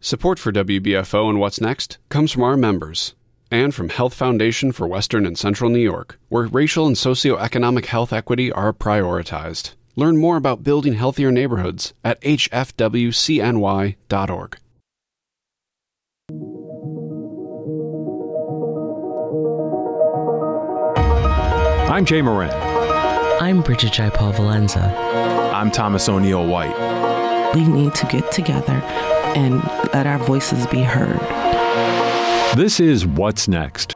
Support for WBFO and What's Next comes from our members and from Health Foundation for Western and Central New York, where racial and socioeconomic health equity are prioritized. Learn more about building healthier neighborhoods at hfwcny.org. I'm Jay Moran. I'm Bridget Jaipal Valenza. I'm Thomas O'Neill White. We need to get together and let our voices be heard. This is What's Next,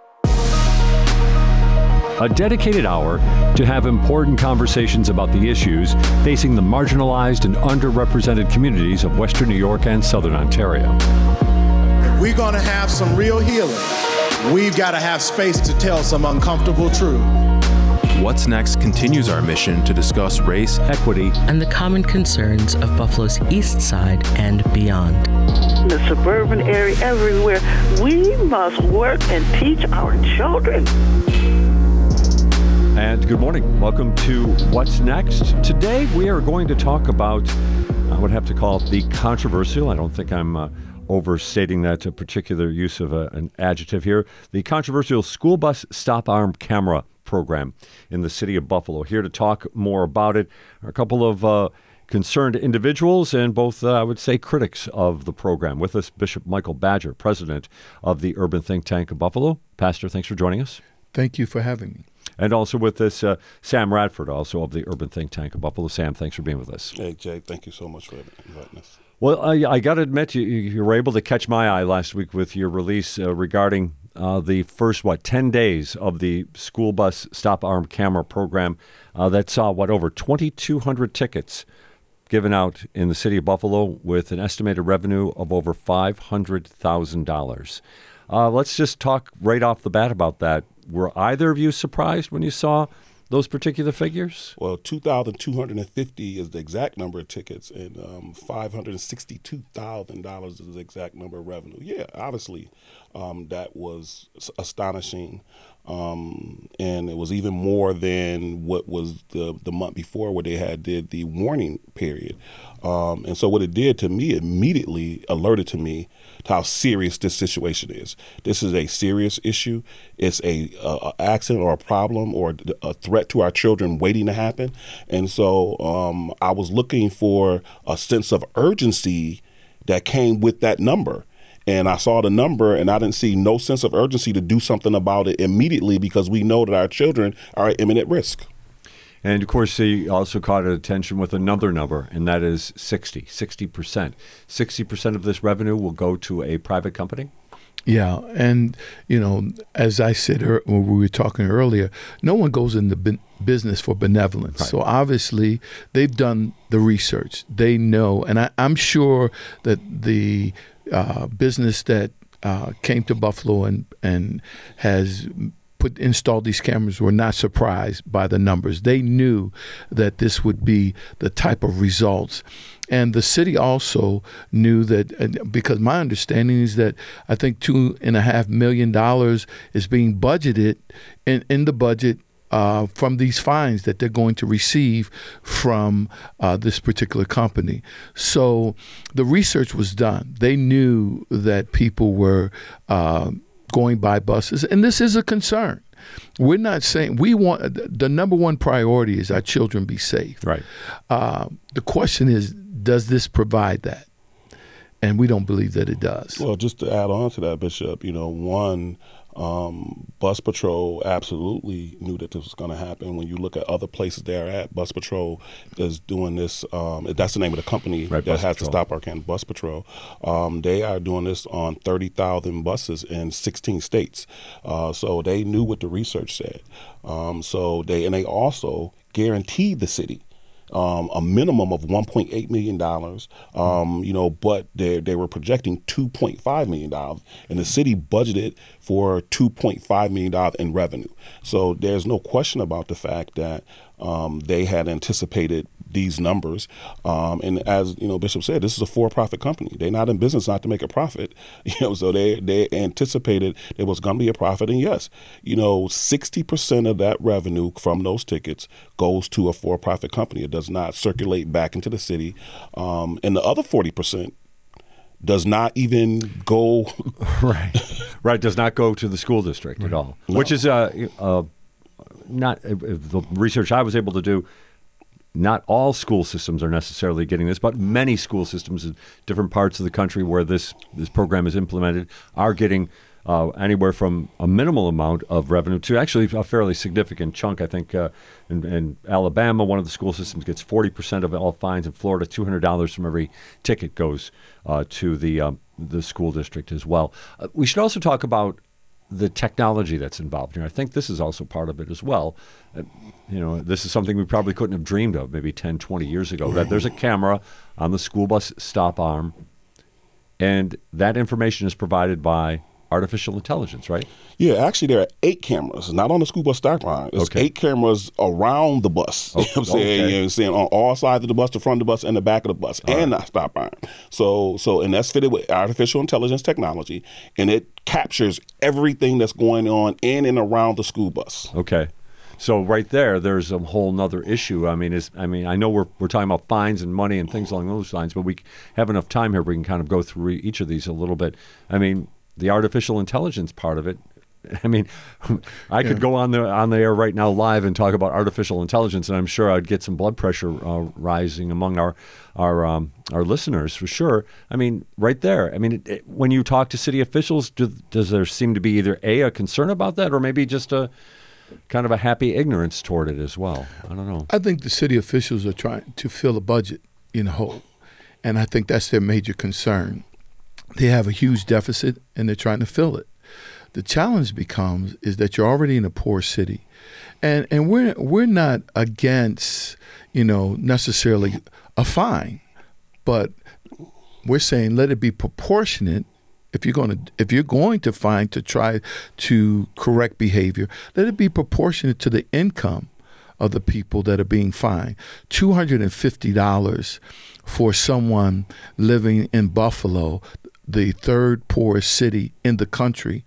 a dedicated hour to have important conversations about the issues facing the marginalized and underrepresented communities of Western New York and Southern Ontario. If we're going to have some real healing, we've got to have space to tell some uncomfortable truth. What's Next continues our mission to discuss race, equity, and the common concerns of Buffalo's East Side and beyond. In the suburban area, everywhere, we must work and teach our children. And good morning. Welcome to What's Next. Today we are going to talk about, I would have to call it the controversial, I don't think I'm overstating that particular use of an adjective here, the controversial school bus stop arm camera program in the city of Buffalo. Here to talk more about it are a couple of concerned individuals and both, I would say, critics of the program. With us, Bishop Michael Badger, president of the Urban Think Tank of Buffalo. Pastor, thanks for joining us. Thank you for having me. And also with us, Sam Radford, also of the Urban Think Tank of Buffalo. Sam, thanks for being with us. Hey, Jay, thank you so much for inviting us. Well, I got to admit, you were able to catch my eye last week with your release regarding the first, 10 days of the school bus stop arm camera program that saw, over 2,200 tickets given out in the city of Buffalo with an estimated revenue of over $500,000. Let's just talk right off the bat about that. Were either of you surprised when you saw those particular figures? Well, 2,250 is the exact number of tickets, and $562,000 is the exact number of revenue. Yeah, obviously, that was astonishing, and it was even more than what was the month before, where they did the warning period. And so what it did to me, immediately alerted to me to how serious this situation is. This is a serious issue. It's a accident or a problem or a threat to our children waiting to happen. And so I was looking for a sense of urgency that came with that number. And I saw the number, and I didn't see no sense of urgency to do something about it immediately, because we know that our children are at imminent risk. And, of course, he also caught attention with another number, and that is 60%. 60% of this revenue will go to a private company? Yeah, and, as I said when we were talking earlier, no one goes in the business for benevolence. Right. So obviously they've done the research. They know, and I'm sure that the business that came to Buffalo and has installed these cameras were not surprised by the numbers. They knew that this would be the type of results. And the city also knew that, because my understanding is that I think $2.5 million is being budgeted in the budget from these fines that they're going to receive from this particular company. So the research was done. They knew that people were going by buses, and this is a concern. We're not saying we want the number one priority is our children be safe. Right. The question is, does this provide that? And we don't believe that it does. Well, just to add on to that, Bishop, Bus Patrol absolutely knew that this was going to happen. When you look at other places they're at, Bus Patrol is doing this. That's the name of the company that has to stop our can. Bus Patrol. They are doing this on 30,000 buses in 16 states. So they knew what the research said. They also guaranteed the city a minimum of $1.8 million, but they were projecting $2.5 million, and the city budgeted for $2.5 million in revenue. So there's no question about the fact that they had anticipated these numbers. And as Bishop said, this is a for-profit company. They're not in business not to make a profit. So they anticipated there was going to be a profit. And yes, 60% of that revenue from those tickets goes to a for-profit company. It does not circulate back into the city. And the other 40%, does not even go right does not go to the school district at all, which is not the research I was able to do. Not all school systems are necessarily getting this, but many school systems in different parts of the country where this program is implemented are getting anywhere from a minimal amount of revenue to actually a fairly significant chunk. I think in Alabama, one of the school systems gets 40% of all fines. In Florida, $200 from every ticket goes to the school district as well. We should also talk about the technology that's involved here. I think this is also part of it as well. This is something we probably couldn't have dreamed of maybe 10, 20 years ago, that there's a camera on the school bus stop arm, and that information is provided by artificial intelligence, right? Yeah, actually there are 8 cameras, not on the school bus stop line. There's 8 cameras around the bus. You know what I'm saying? You know what I'm saying? On all sides of the bus, the front of the bus, and the back of the bus, and the stop arm. So and that's fitted with artificial intelligence technology, and it captures everything that's going on in and around the school bus. Okay. So right there's a whole nother issue. I mean, I know we're talking about fines and money and things along those lines, but we have enough time here. We can kind of go through each of these a little bit. I mean, the artificial intelligence part of it. I mean, I could go on the air right now live and talk about artificial intelligence, and I'm sure I'd get some blood pressure rising among our listeners for sure. I mean, right there. I mean, when you talk to city officials, does there seem to be either a concern about that, or maybe just a kind of a happy ignorance toward it as well? I don't know. I think the city officials are trying to fill a budget in whole, and I think that's their major concern. They have a huge deficit, and they're trying to fill it. The challenge is that you're already in a poor city, and we're not against necessarily a fine, but we're saying let it be proportionate. If you're going to fine to try to correct behavior, let it be proportionate to the income of the people that are being fined. $250 for someone living in Buffalo, the third poorest city in the country,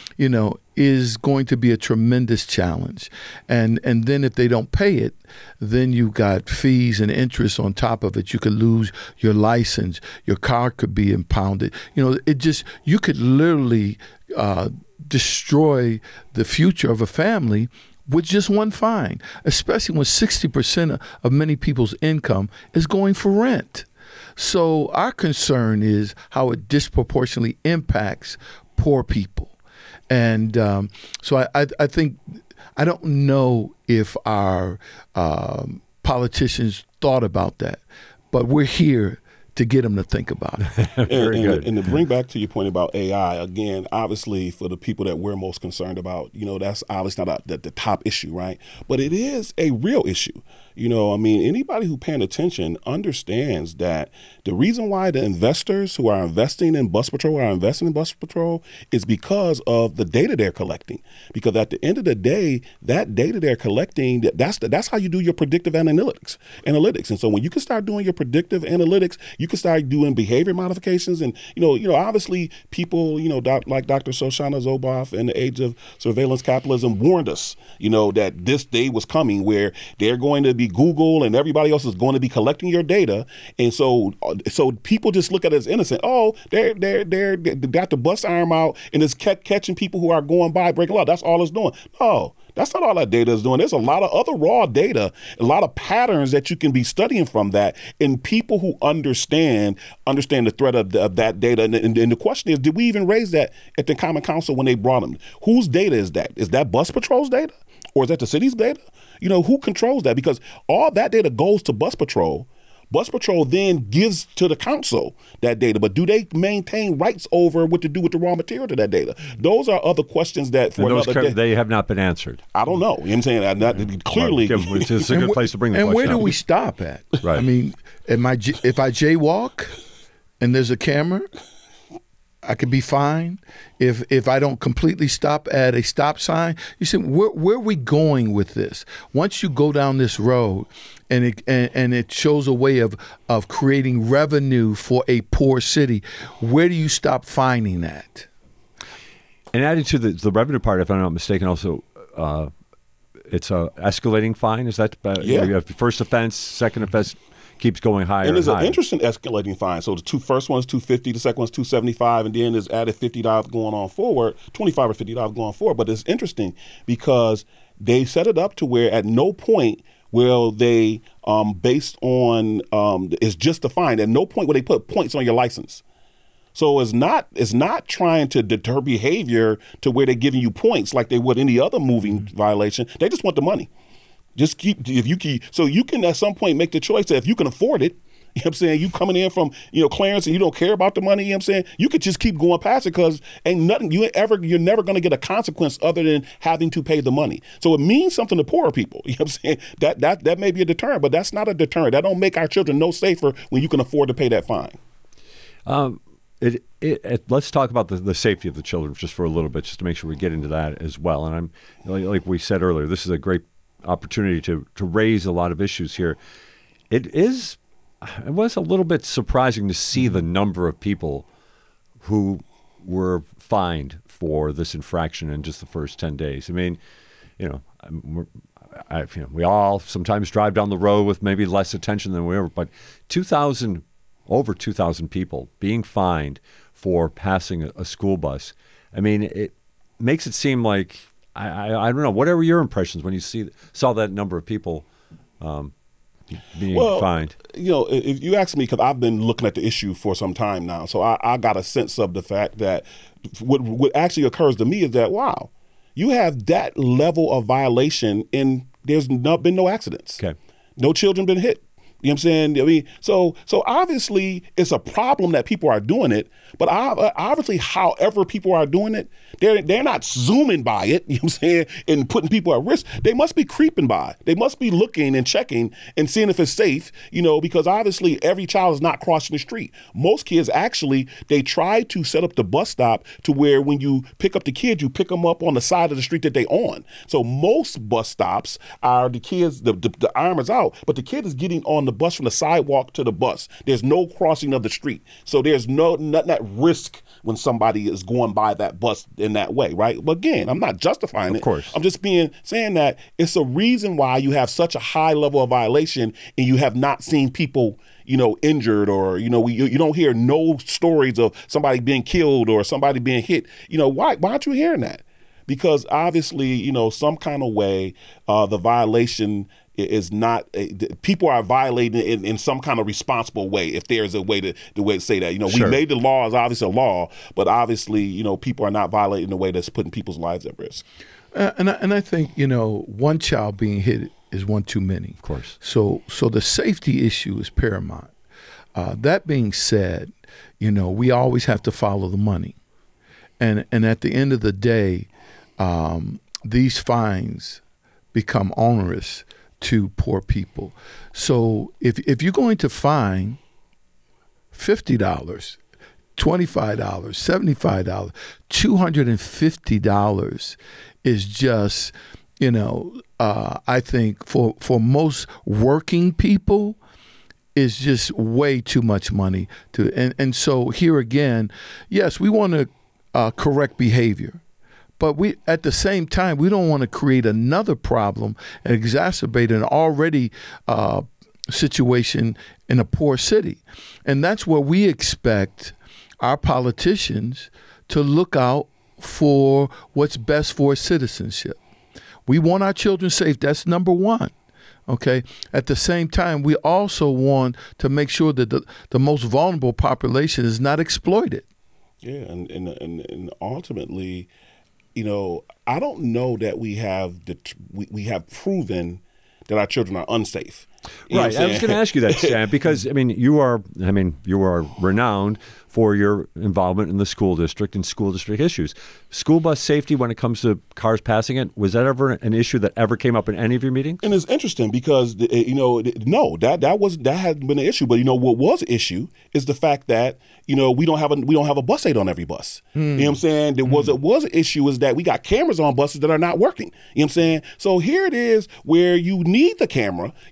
is going to be a tremendous challenge. And then if they don't pay it, then you've got fees and interest on top of it. You could lose your license. Your car could be impounded. You could literally destroy the future of a family with just one fine, especially when 60% of many people's income is going for rent. So our concern is how it disproportionately impacts poor people. And so I think, I don't know if our politicians thought about that, but we're here to get them to think about it. Very good. And to bring back to your point about AI, again, obviously for the people that we're most concerned about, that's obviously not the top issue, right? But it is a real issue. Anybody who paying attention understands that the reason why the investors who are investing in Bus Patrol is because of the data they're collecting. Because at the end of the day, that data they're collecting, that's how you do your predictive analytics. And so when you can start doing your predictive analytics, you can start doing behavior modifications. And, obviously people, like Dr. Shoshana Zuboff in the age of surveillance capitalism warned us, that this day was coming where they're going to be Google and everybody else is going to be collecting your data. And so people just look at it as innocent. Oh, they got the bus arm out and it's catching people who are going by breaking law. That's all it's doing. No, that's not all that data is doing. There's a lot of other raw data, a lot of patterns that you can be studying from that. And people who understand the threat of that data. And the question is, did we even raise that at the Common Council when they brought them? Whose data is that? Is that Bus Patrol's data? Or is that the city's data? Who controls that? Because all that data goes to Bus Patrol. Bus Patrol then gives to the council that data, but do they maintain rights over what to do with the raw material to that data? Those are other questions that for another day. They have not been answered. I don't know. You know what I'm saying? Clearly. Which is a good place to bring the question up. And where do we stop at? Right. I mean, if I jaywalk and there's a camera, I could be fined. If I don't completely stop at a stop sign, you see, where are we going with this? Once you go down this road, and it shows a way of creating revenue for a poor city, where do you stop fining that? And added to the revenue part, if I'm not mistaken, also it's a escalating fine. Is that yeah. You have first offense, second offense keeps going higher. And there's higher. an interesting escalating fine. So the first one is $250, the second one is $275, and then there's added $50 going on forward, $25 or $50 going forward. But it's interesting because they set it up to where at no point will they, based on, it's just a fine. At no point will they put points on your license. So it's not trying to deter behavior to where they're giving you points like they would any other moving violation. They just want the money. Just so you can at some point make the choice that if you can afford it, you know what I'm saying, you coming in from, clearance and you don't care about the money, you know what I'm saying, you could just keep going past it because ain't nothing, you're never going to get a consequence other than having to pay the money. So it means something to poorer people, you know what I'm saying, that may be a deterrent, but that's not a deterrent. That don't make our children no safer when you can afford to pay that fine. Let's talk about the safety of the children just for a little bit, just to make sure we get into that as well. And I'm like we said earlier, this is a great opportunity to raise a lot of issues here. It was a little bit surprising to see the number of people who were fined for this infraction in just the first 10 days. I mean, we all sometimes drive down the road with maybe less attention than we ever, but over 2,000 people being fined for passing a school bus. I mean, it makes it seem like, I don't know, what are your impressions when you saw that number of people being fined? If you ask me, because I've been looking at the issue for some time now, so I got a sense of the fact that what actually occurs to me is that, wow, you have that level of violation and there's been no accidents. Okay. No children been hit. You know what I'm saying? I mean, so obviously it's a problem that people are doing it, but obviously however people are doing it, they're not zooming by it, you know what I'm saying, and putting people at risk. They must be creeping by. They must be looking and checking and seeing if it's safe, because obviously every child is not crossing the street. Most kids actually, they try to set up the bus stop to where when you pick up the kids, you pick them up on the side of the street that they on. So most bus stops are the kids, the arm is out, but the kid is getting on the bus from the sidewalk to the bus. There's no crossing of the street. So there's nothing at risk when somebody is going by that bus in that way, right? But again, I'm not justifying it. Of course. I'm just saying that it's a reason why you have such a high level of violation and you have not seen people, injured or, you don't hear no stories of somebody being killed or somebody being hit. Why aren't you hearing that? Because obviously, some kind of way, the violation is not people are violating it in some kind of responsible way. If there's a way to say that, Sure. We made the law as obviously a law, but obviously, people are not violating in a way that's putting people's lives at risk. And I think, one child being hit is one too many. Of course. So the safety issue is paramount. That being said, we always have to follow the money. And at the end of the day, these fines become onerous to poor people. So if you're going to fine $50, $25, $75, $250 is just, I think for most working people, is just way too much money and so here again, yes, we want to correct behavior. But we, at the same time, we don't want to create another problem and exacerbate an already situation in a poor city. And that's where we expect our politicians to look out for what's best for citizenship. We want our children safe. That's number one. Okay. At the same time, we also want to make sure that the most vulnerable population is not exploited. Yeah, and ultimately, I don't know that we have have proven that our children are unsafe. Right. I was going to ask you that, Sam, because you are renowned for your involvement in the school district and school district issues. School bus safety when it comes to cars passing it, was that ever an issue that ever came up in any of your meetings? And it's interesting because no, that hadn't been an issue. But what was an issue is the fact that we don't have a bus aid on every bus. You know what I'm saying? There was an issue is that we got cameras on buses that are not working. You know what I'm saying? So here it is where you need the camera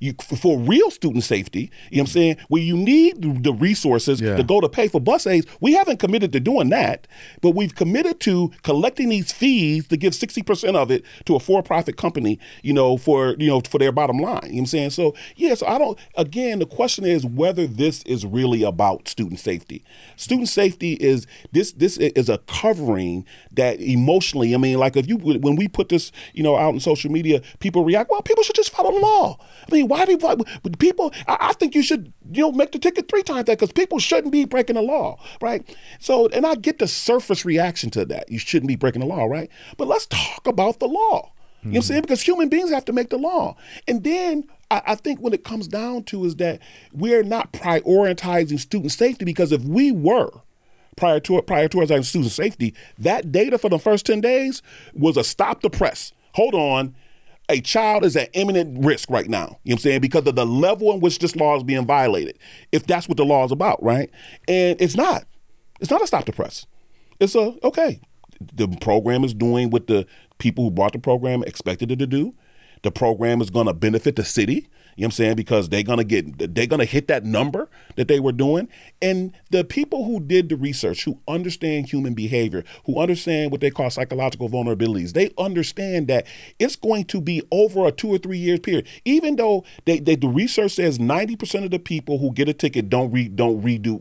for real student safety, you know what I'm saying, where you need the resources to go to pay for bus aids, we haven't committed to doing that, but we've committed to collecting these fees to give 60% of it to a for-profit company, for their bottom line. You know what I'm saying? So, again, the question is whether this is really about student safety. Student safety is, this is a covering that emotionally, like when we put this, out in social media, people react, well, people should just follow the law. I mean, why do people, I think you should, make the ticket 3 times that, because people shouldn't be breaking the law, right? So, and I get the surface reaction to that. You shouldn't be breaking the law, right? But let's talk about the law. You know what I'm saying? Because human beings have to make the law. And then I think what it comes down to is that we're not prioritizing student safety, because if we were prioritizing student safety, that data for the first 10 days was a stop the press. Hold on. A child is at imminent risk right now, you know what I'm saying, because of the level in which this law is being violated, if that's what the law is about, right? And it's not a stop the press. It's the program is doing what the people who brought the program expected it to do. The program is going to benefit the city, you know what I'm saying, because they're going to hit that number that they were doing. And the people who did the research, who understand human behavior, who understand what they call psychological vulnerabilities, they understand that it's going to be over a 2 or 3 year period. Even though the research says 90% of the people who get a ticket don't reoffend,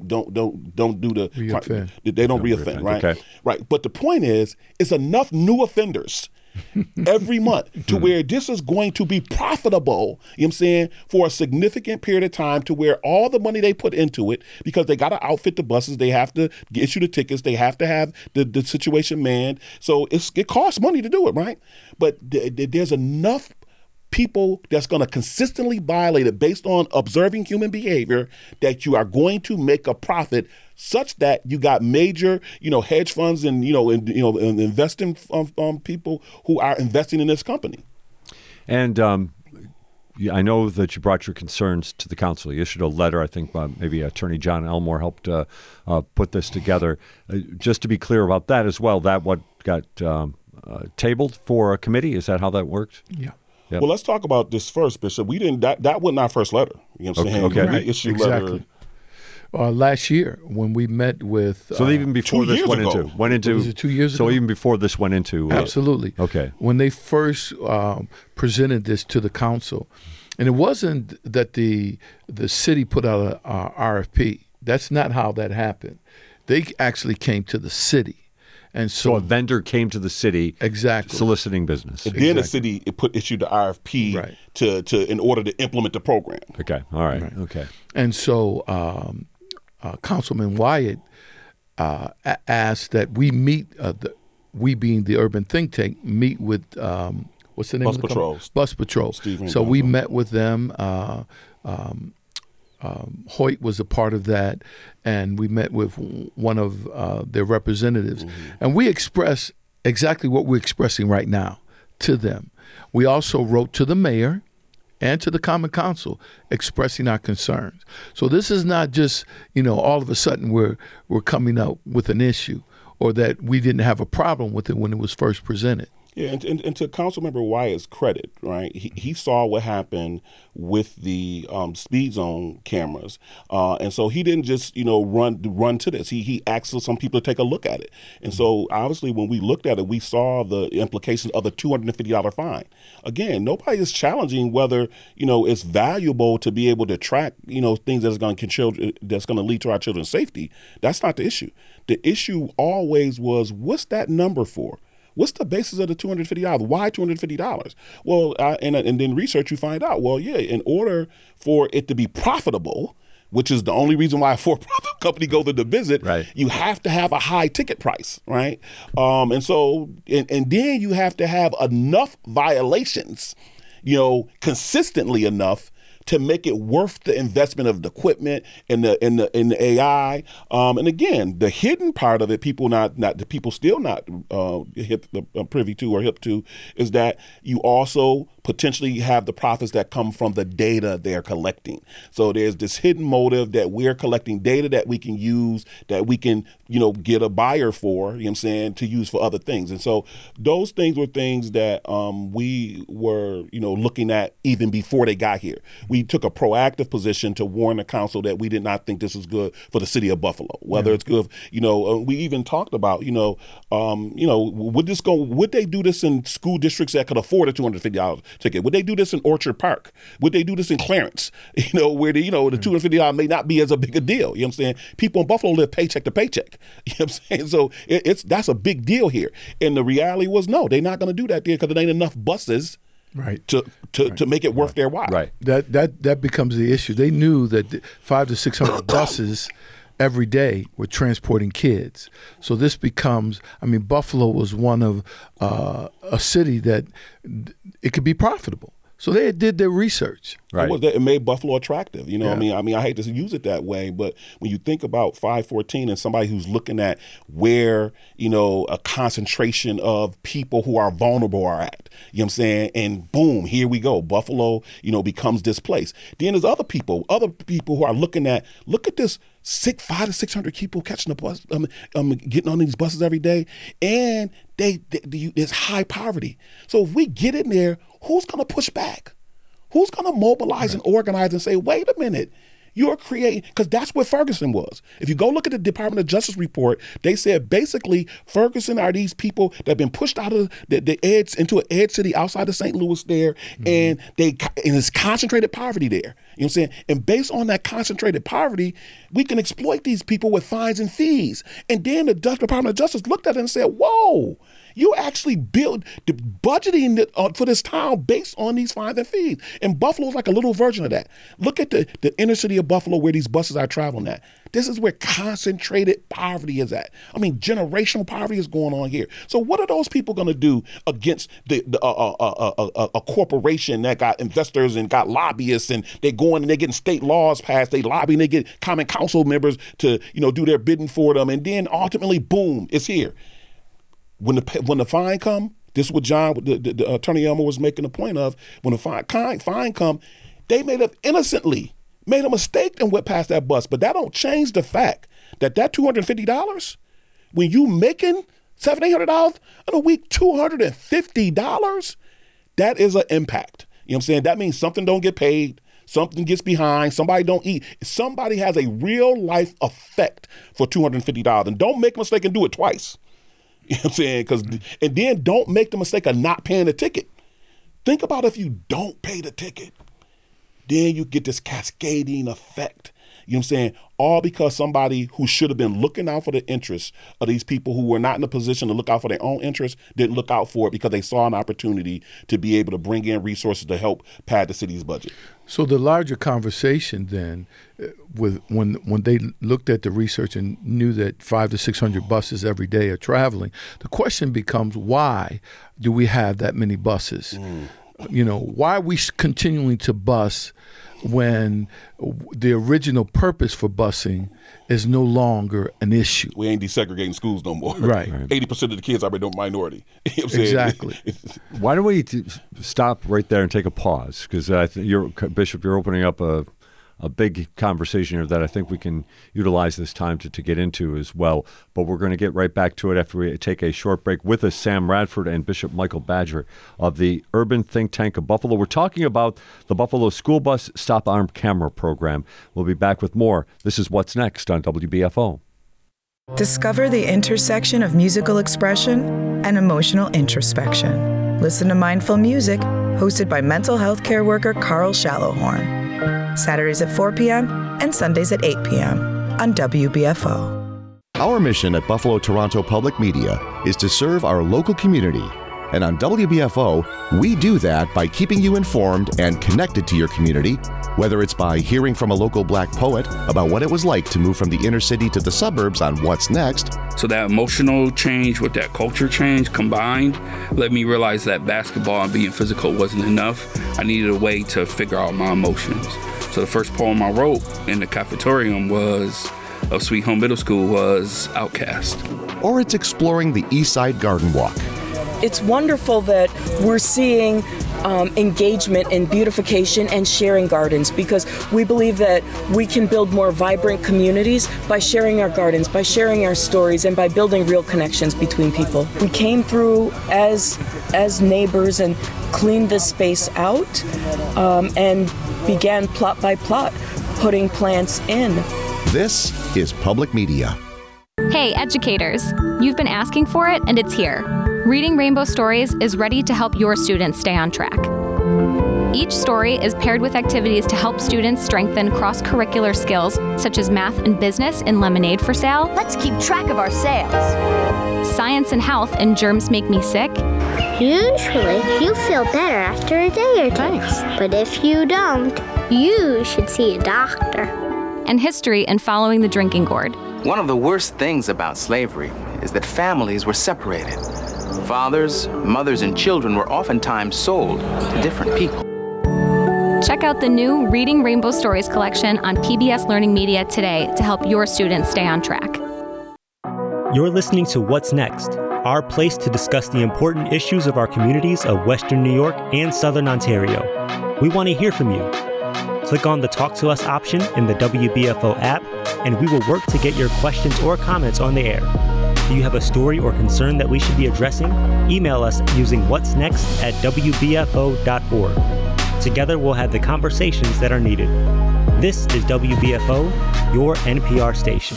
right? Okay. Right. But the point is, it's enough new offenders every month to where this is going to be profitable, you know what I'm saying, for a significant period of time, to where all the money they put into it, because they got to outfit the buses, they have to issue the tickets, they have to have the situation manned. So it costs money to do it, right? But there's enough people that's going to consistently violate it based on observing human behavior that you are going to make a profit, such that you got major, hedge funds and investing people who are investing in this company. And I know that you brought your concerns to the council. You issued a letter. I think maybe Attorney John Elmore helped put this together. Just to be clear about that as well, that what got tabled for a committee? Is that how that worked? Yeah. Yep. Well, let's talk about this first, Bishop. We didn't. That wasn't our first letter. You know what I'm saying? Okay. We issued letter. Last year when we met with. So even before this went into. Was it 2 years ago? So even before this went into. Absolutely. Okay. When they first presented this to the council, and it wasn't that the city put out a RFP. That's not how that happened. They actually came to the city. And so a vendor came to the city, exactly, soliciting business. And then the city issued the RFP to in order to implement the program. Okay, all right, okay. And so Councilman Wyatt asked that we meet, we being the urban think tank, meet with what's the name Bus of the Patrol. Bus Patrol. So we met with them. Hoyt was a part of that, and we met with one of their representatives, and we expressed exactly what we're expressing right now to them. We also wrote to the mayor and to the Common Council expressing our concerns. So this is not just, all of a sudden we're coming up with an issue, or that we didn't have a problem with it when it was first presented. Yeah, and to Councilmember Wyatt's credit, right, he saw what happened with the speed zone cameras, and so he didn't just run to this. He asked some people to take a look at it, and so obviously when we looked at it, we saw the implications of the $250 fine. Again, nobody is challenging whether it's valuable to be able to track things that's going to lead to our children's safety. That's not the issue. The issue always was, what's that number for? What's the basis of the $250? Why $250? Well, and then research, you find out, well, yeah, in order for it to be profitable, which is the only reason why a for-profit company goes to the visit, you have to have a high ticket price, right? And then you have to have enough violations, consistently enough to make it worth the investment of the equipment and the AI. And again, the hidden part of it, people still not hip privy to or hip to, is that you also potentially have the profits that come from the data they're collecting. So there's this hidden motive that we're collecting data that we can use, that we can, get a buyer for, to use for other things. And so those things were things that we were, looking at even before they got here. We took a proactive position to warn the council that we did not think this was good for the city of Buffalo, whether it's good, we even talked about, would they do this in school districts that could afford a $250 ticket? Would they do this in Orchard Park? Would they do this in Clarence? Where the $250 may not be as a big a deal. You know what I'm saying? People in Buffalo live paycheck to paycheck. You know what I'm saying? So that's a big deal here. And the reality was, no, they're not going to do that there because there ain't enough buses to make it worth their while. Right. That becomes the issue. They knew that 500 to 600 buses every day were transporting kids. So this becomes, Buffalo was one of a city that it could be profitable. So they did their research. Right. It made Buffalo attractive. I hate to use it that way, but when you think about 514 and somebody who's looking at where, a concentration of people who are vulnerable are at, and boom, here we go. Buffalo, becomes this place. Then there's other people who are look at this 500 to 600 people catching the bus, getting on these buses every day, and there's high poverty. So if we get in there, who's going to push back? Who's going to mobilize and organize and say, wait a minute, you're creating, because that's what Ferguson was. If you go look at the Department of Justice report, they said basically Ferguson are these people that have been pushed out of the edge into an edge city outside of St. Louis there, and it's concentrated poverty there. You know what I'm saying? And based on that concentrated poverty, we can exploit these people with fines and fees. And then the Department of Justice looked at it and said, whoa, you actually build the budgeting for this town based on these fines and fees. And Buffalo's like a little version of that. Look at the inner city of Buffalo where these buses are traveling at. This is where concentrated poverty is at. Generational poverty is going on here. So what are those people going to do against a corporation that got investors and got lobbyists, and they're going and they're getting state laws passed, they lobby and they get common council members to do their bidding for them, and then ultimately, boom, it's here. When the fine come, this is what John, the Attorney Elmer was making a point of. When the fine come, they may have innocently made a mistake and went past that bus, but that don't change the fact that $250, when you making $700-800 in a week, $250, that is an impact. You know what I'm saying? That means something don't get paid, something gets behind, somebody don't eat. Somebody has a real life effect for $250, and don't make a mistake and do it twice. You know what I'm saying? And then don't make the mistake of not paying the ticket. Think about if you don't pay the ticket, then you get this cascading effect. You know what I'm saying? All because somebody who should have been looking out for the interests of these people who were not in a position to look out for their own interests didn't look out for it because they saw an opportunity to be able to bring in resources to help pad the city's budget. So the larger conversation then, when they looked at the research and knew that 500 to 600 buses every day are traveling, the question becomes, why do we have that many buses? Why are we continuing to bus when the original purpose for busing is no longer an issue? We ain't desegregating schools no more. Right. 80% of the kids are minority. You know what I'm exactly. Why don't we stop right there and take a pause? Because Bishop, you're opening up a big conversation here that I think we can utilize this time to get into as well. But we're going to get right back to it after we take a short break. With us, Sam Radford and Bishop Michael Badger of the Urban Think Tank of Buffalo. We're talking about the Buffalo School Bus Stop Armed Camera Program. We'll be back with more. This is What's Next on WBFO. Discover the intersection of musical expression and emotional introspection. Listen to Mindful Music, hosted by mental health care worker Carl Shallowhorn. Saturdays at 4 p.m. and Sundays at 8 p.m. on WBFO. Our mission at Buffalo Toronto Public Media is to serve our local community. And on WBFO, we do that by keeping you informed and connected to your community, whether it's by hearing from a local Black poet about what it was like to move from the inner city to the suburbs on What's Next. So that emotional change with that culture change combined let me realize that basketball and being physical wasn't enough. I needed a way to figure out my emotions. So the first poem I wrote in the cafeteria of Sweet Home Middle School was Outcast. Or it's exploring the East Side Garden Walk. It's wonderful that we're seeing engagement in beautification and sharing gardens, because we believe that we can build more vibrant communities by sharing our gardens, by sharing our stories, and by building real connections between people. We came through as neighbors and cleaned this space out and began plot by plot putting plants in. This is Public Media. Hey, educators, you've been asking for it and it's here. Reading Rainbow Stories is ready to help your students stay on track. Each story is paired with activities to help students strengthen cross-curricular skills such as math and business in Lemonade for Sale. Let's keep track of our sales. Science and health in Germs Make Me Sick. Usually, you feel better after a day or two. Thanks. But if you don't, you should see a doctor. And history in Following the Drinking Gourd. One of the worst things about slavery is that families were separated. Fathers, mothers, and children were oftentimes sold to different people. Check out the new Reading Rainbow Stories collection on PBS Learning Media today to help your students stay on track. You're listening to What's Next, our place to discuss the important issues of our communities of Western New York and Southern Ontario. We want to hear from you. Click on the Talk to Us option in the WBFO app, and we will work to get your questions or comments on the air. Do you have a story or concern that we should be addressing? Email us using whatsnext@wbfo.org. Together, we'll have the conversations that are needed. This is WBFO, your NPR station.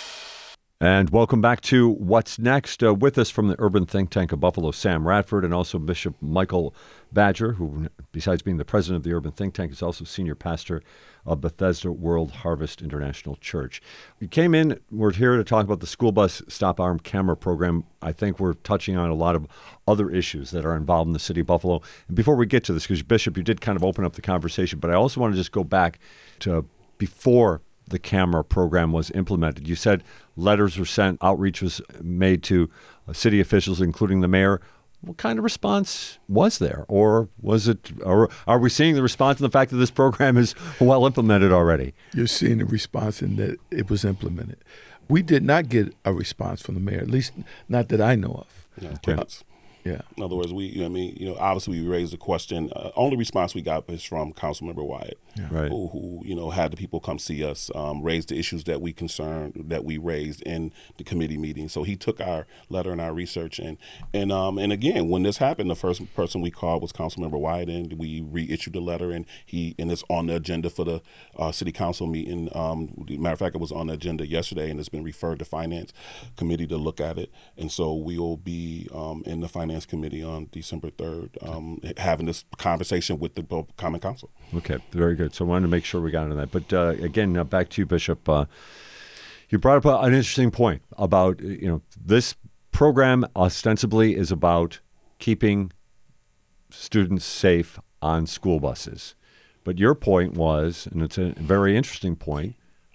And welcome back to What's Next. With us from the Urban Think Tank of Buffalo, Sam Radford, and also Bishop Michael Badger, who, besides being the president of the Urban Think Tank, is also senior pastor of Bethesda World Harvest International Church. We came in, we're here to talk about the school bus stop arm camera program. I think we're touching on a lot of other issues that are involved in the city of Buffalo. And before we get to this, because Bishop, you did kind of open up the conversation, but I also want to just go back to before the camera program was implemented. You said letters were sent, outreach was made to city officials, including the mayor. What kind of response was there? Or was it, or are we seeing the response in the fact that this program is well implemented already? You're seeing the response in that it was implemented. We did not get a response from the mayor, at least not that I know of. Yeah, Okay. Yeah. In other words, obviously we raised the question. Only response we got was from Councilmember Wyatt, Right. who had the people come see us, raise the issues that we raised in the committee meeting. So he took our letter and our research, and again, when this happened, the first person we called was Councilmember Wyatt, and we reissued the letter, and it's on the agenda for the city council meeting. Matter of fact, it was on the agenda yesterday, and it's been referred to Finance Committee to look at it, and so we will be in the Finance Committee on December 3rd, having this conversation with the Common Council. Okay, very good. So I wanted to make sure we got into that. But again, back to you, Bishop. You brought up an interesting point about, this program ostensibly is about keeping students safe on school buses. But your point was, and it's a very interesting point,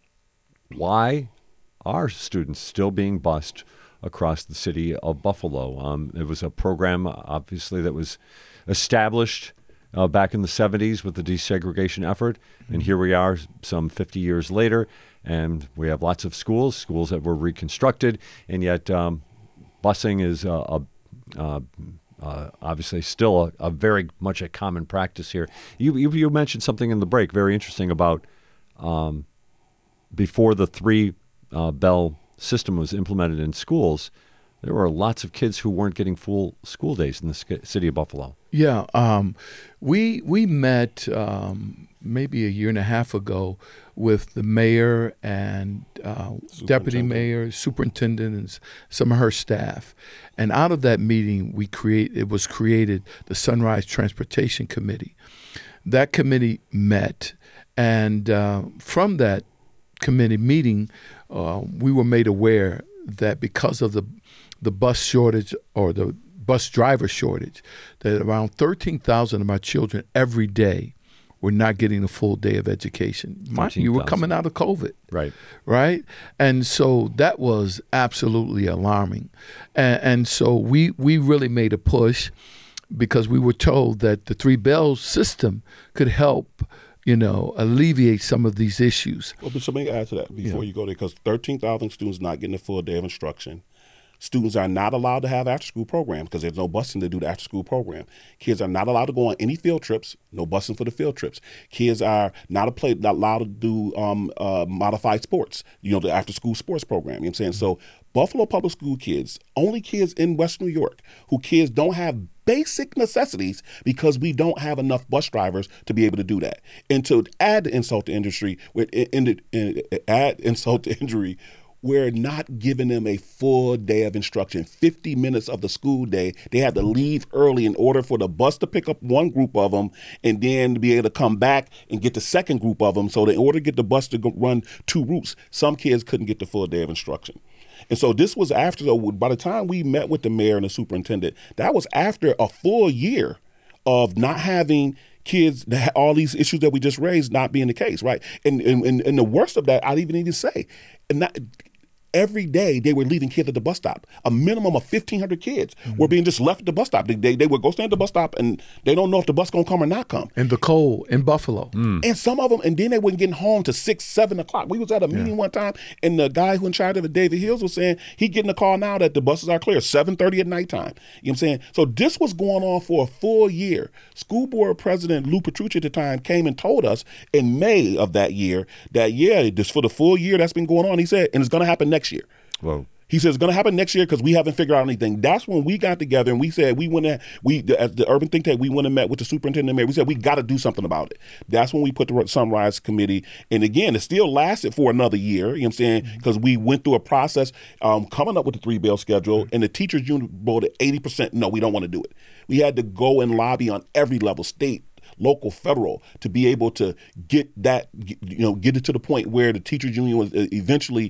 why are students still being bused across the city of Buffalo? It was a program, obviously, that was established back in the 70s with the desegregation effort. And here we are some 50 years later, and we have lots of schools that were reconstructed, and yet busing is obviously still a very much a common practice here. You mentioned something in the break, very interesting, about before the three-bell system was implemented in schools, there were lots of kids who weren't getting full school days in the city of Buffalo. Yeah, we met maybe a year and a half ago with the mayor and deputy mayor, superintendent, and some of her staff. And out of that meeting, it was created the Sunrise Transportation Committee. That committee met, and from that committee meeting, we were made aware that because of the bus shortage or the bus driver shortage, that around 13,000 of my children every day were not getting a full day of education. Mind you, were coming out of COVID. Right? And so that was absolutely alarming. And so we really made a push because we were told that the Three Bells system could help alleviate some of these issues. Well, but so let me add to that before you go there, because 13,000 students not getting a full day of instruction, Students are not allowed to have after-school programs because there's no busing to do the after-school program. Kids are not allowed to go on any field trips, no busing for the field trips. Kids are not allowed to do modified sports, the after-school sports program. You know what I'm saying? So Buffalo Public School kids, only kids in West New York who kids don't have basic necessities because we don't have enough bus drivers to be able to do that. And to add insult to injury, we're not giving them a full day of instruction. 50 minutes of the school day, they had to leave early in order for the bus to pick up one group of them and then to be able to come back and get the second group of them. So in order to get the bus to run 2 routes, some kids couldn't get the full day of instruction. And so this was after, by the time we met with the mayor and the superintendent, that was after a full year of not having kids, all these issues that we just raised not being the case, right? And the worst of that, I'd even say, every day they were leaving kids at the bus stop. A minimum of 1,500 kids were being just left at the bus stop. They would go stand at the bus stop and they don't know if the bus going to come or not come. And the cold in Buffalo. And some of them, and then they weren't getting home to 6, 7 o'clock. We was at a meeting one time and the guy who in charge of it, David Hills, was saying he getting a call now that the buses are clear, 7:30 at nighttime. You know what I'm saying? So this was going on for a full year. School board president Lou Petrucci at the time came and told us in May of that year that, this for the full year that's been going on, he said, and it's going to happen next year. Whoa. He says it's going to happen next year because we haven't figured out anything. That's when we got together and we said as the Urban Think Tank, we went and met with the superintendent and mayor. We said we got to do something about it. That's when we put the Sunrise Committee. And again, it still lasted for another year, you know what I'm saying? Because we went through a process coming up with the 3-bill schedule, and the teachers union voted 80%. No, we don't want to do it. We had to go and lobby on every level, state, local, federal, to be able to get that, get it to the point where the teachers union was eventually,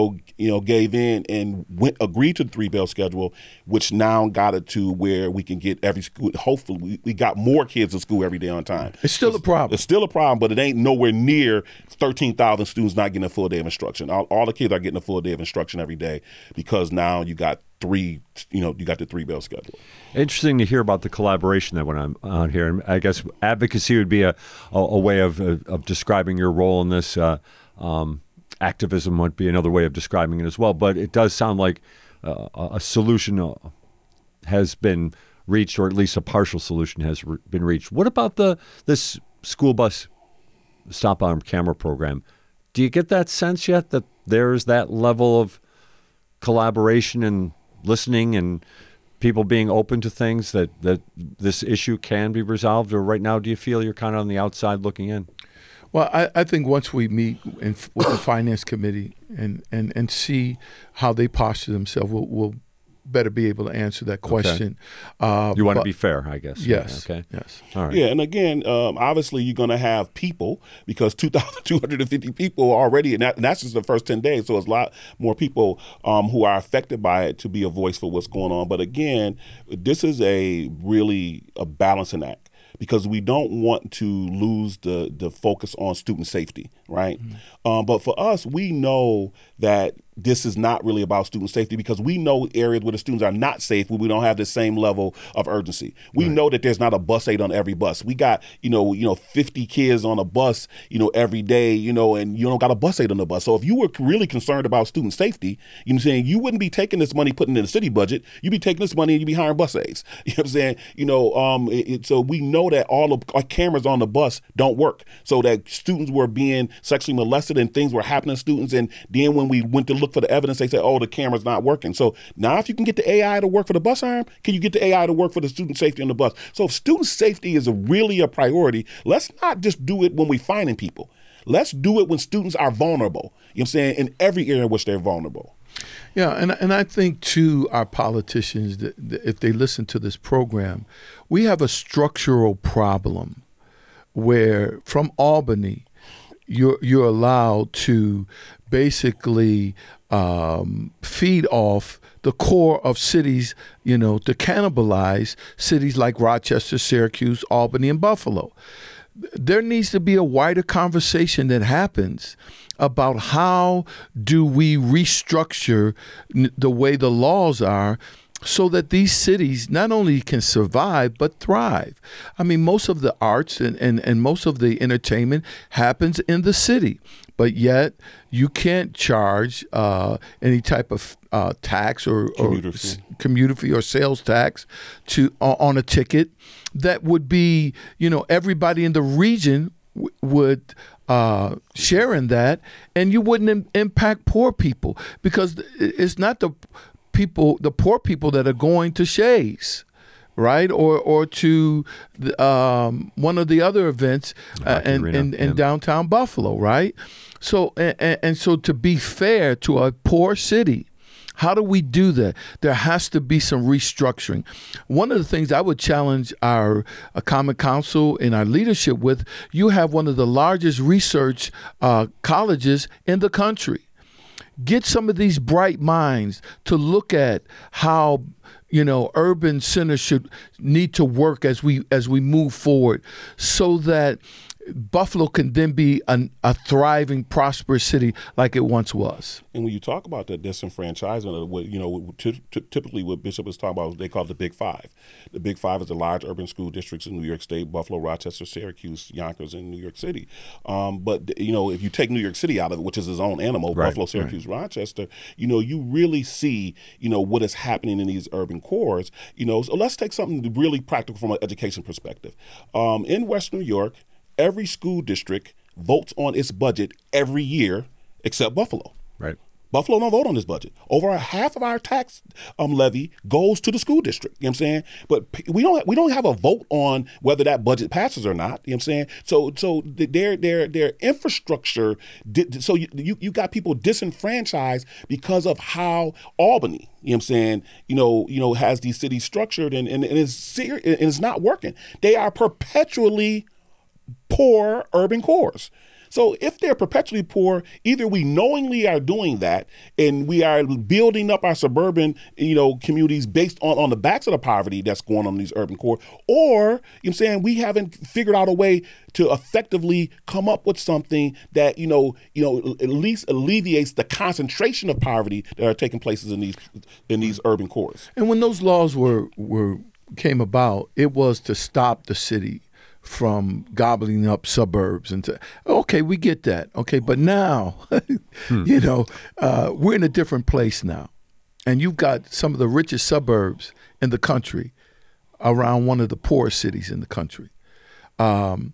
gave in and agreed to the 3-bill schedule, which now got it to where we can get every school. Hopefully, we got more kids in school every day on time. It's still a problem. It's still a problem, but it ain't nowhere near 13,000 students not getting a full day of instruction. All the kids are getting a full day of instruction every day because now you got you got the 3-bill schedule. Interesting to hear about the collaboration that went on here. And I guess advocacy would be a way of describing your role in this. Activism would be another way of describing it as well. But it does sound like a solution has been reached, or at least a partial solution has been reached. What about this school bus stop-arm camera program? Do you get that sense yet that there's that level of collaboration and listening and people being open to things that this issue can be resolved? Or right now, do you feel you're kind of on the outside looking in? Well, I think once we meet with the finance committee and see how they posture themselves, we'll better be able to answer that question. Okay. You want to be fair, I guess. Yes. Okay. Yes. All right. Yeah, and again, obviously you're going to have people because 2,250 people already, and that's just the first 10 days. So it's a lot more people who are affected by it to be a voice for what's going on. But again, this is really a balancing act, because we don't want to lose the focus on student safety, right? Mm-hmm. But for us, we know that this is not really about student safety, because we know areas where the students are not safe, where we don't have the same level of urgency. We know that there's not a bus aide on every bus. We got, 50 kids on a bus, every day, and you don't got a bus aide on the bus. So if you were really concerned about student safety, you know what I'm saying, you wouldn't be taking this money, putting it in the city budget. You'd be taking this money and you'd be hiring bus aides. You know what I'm saying? So we know that all of our cameras on the bus don't work. So that students were being sexually molested and things were happening to students. And then when we went to look for the evidence, they said, the camera's not working. So now if you can get the AI to work for the bus arm, can you get the AI to work for the student safety on the bus? So if student safety is really a priority, let's not just do it when we're finding people. Let's do it when students are vulnerable, you know what I'm saying, in every area in which they're vulnerable. Yeah, and I think, too, our politicians, that if they listen to this program, we have a structural problem where from Albany, you're allowed to basically feed off the core of cities, to cannibalize cities like Rochester, Syracuse, Albany, and Buffalo. There needs to be a wider conversation that happens about how do we restructure the way the laws are so that these cities not only can survive but thrive. I mean, most of the arts and most of the entertainment happens in the city. but yet you can't charge any type of tax or commuter fee or sales tax on a ticket that would be, everybody in the region would share in that, and you wouldn't impact poor people, because it's not the poor people that are going to Shays, right, or to one of the other events in downtown Buffalo, right? So and so, to be fair to a poor city, how do we do that? There has to be some restructuring. One of the things I would challenge our Common Council and our leadership with, you have one of the largest research colleges in the country. Get some of these bright minds to look at how urban centers should need to work as we move forward, so that Buffalo can then be a thriving, prosperous city like it once was. And when you talk about the disenfranchisement, typically what Bishop is talking about, they call it the Big Five. The Big Five is the large urban school districts in New York State: Buffalo, Rochester, Syracuse, Yonkers, and New York City. But if you take New York City out of it, which is its own animal, right, Buffalo, Syracuse, Rochester, you really see, what is happening in these urban cores. So let's take something really practical from an education perspective. In Western New York, every school district votes on its budget every year except Buffalo. Right. Buffalo don't vote on this budget. Over half of our tax levy goes to the school district. You know what I'm saying? But we don't have a vote on whether that budget passes or not. You know what I'm saying? So their infrastructure. So you got people disenfranchised because of how Albany, you know what I'm saying, has these cities structured, and it's serious, and it's not working. They are perpetually poor urban cores. So if they're perpetually poor, either we knowingly are doing that and we are building up our suburban, communities based on the backs of the poverty that's going on in these urban core, or we haven't figured out a way to effectively come up with something that at least alleviates the concentration of poverty that are taking places in these urban cores. And when those laws came about, it was to stop the city from gobbling up suburbs, and okay, we get that. Okay, but now, we're in a different place now, and you've got some of the richest suburbs in the country around one of the poorest cities in the country, and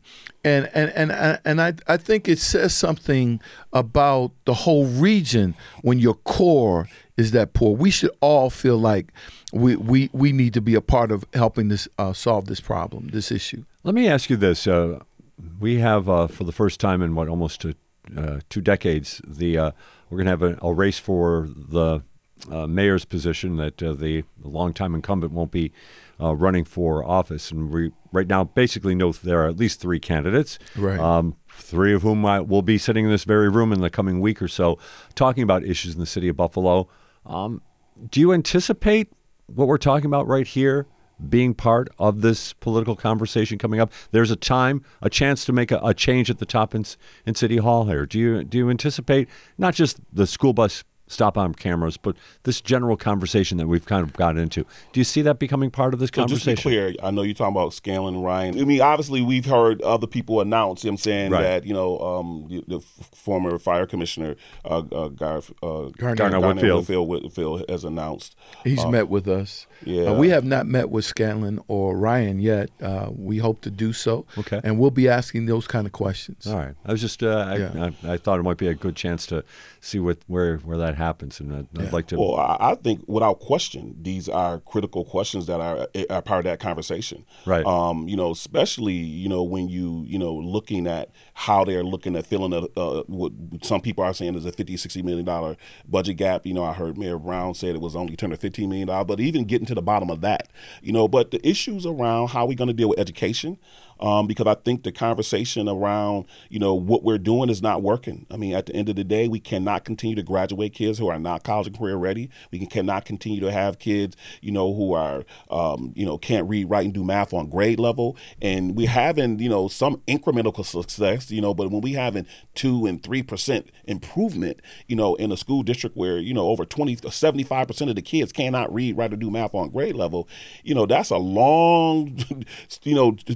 I think it says something about the whole region when your core is that poor. We should all feel like we need to be a part of helping this solve this problem, this issue. Let me ask you this. We have, for the first time in almost 2 decades, we're going to have a race for the mayor's position that the longtime incumbent won't be running for office. And we right now basically know there are at least 3 candidates, right. 3 of whom will be sitting in this very room in the coming week or so, talking about issues in the city of Buffalo. Do you anticipate what we're talking about right here being part of this political conversation coming up? There's a chance to make a change at the top in City Hall here. Do you anticipate not just the school bus stop-on cameras, but this general conversation that we've kind of got into? Do you see that becoming part of this conversation? Just to be clear, I know you're talking about Scanlon and Ryan. I mean, obviously, we've heard other people announce, saying right, that, the former fire commissioner, Garner Whitfield has announced. He's met with us. Yeah. We have not met with Scanlon or Ryan yet. We hope to do so. Okay. And we'll be asking those kind of questions. All right. I was just, I thought it might be a good chance to see where that happens, and I'd like to. Well, I think without question, these are critical questions that are part of that conversation. Right. Especially when you looking at how they're looking at filling what some people are saying is a $50-60 million budget gap. I heard Mayor Brown said it was only $10 or $15 million, but even getting to the bottom of that, but the issues around how we're going to deal with education. Because I think the conversation around, what we're doing is not working. I mean, at the end of the day, we cannot continue to graduate kids who are not college and career ready. We cannot continue to have kids, who are, can't read, write, and do math on grade level. And we're having, some incremental success, but when we having 2 and 3% improvement, in a school district where, over 75% of the kids cannot read, write, or do math on grade level, that's a long,